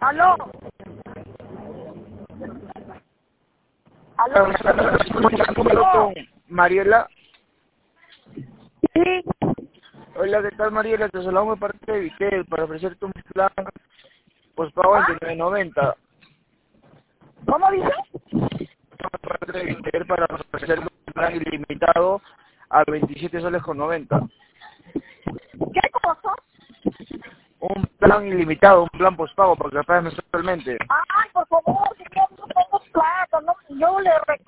Aló. Aló. Con Mariela. Sí. Hola, ¿qué tal, Mariela? Te saludamos de parte de Vitel para ofrecerte un plan postpago en 29.90. ¿Cómo dice? Parte de Vitel para ofrecerte un plan ilimitado a 27 soles con 90. ¿Qué cosa? Un plan ilimitado, un plan postpago, porque lo pagas mensualmente. Ay, por favor, si yo no tengo plata, no, yo le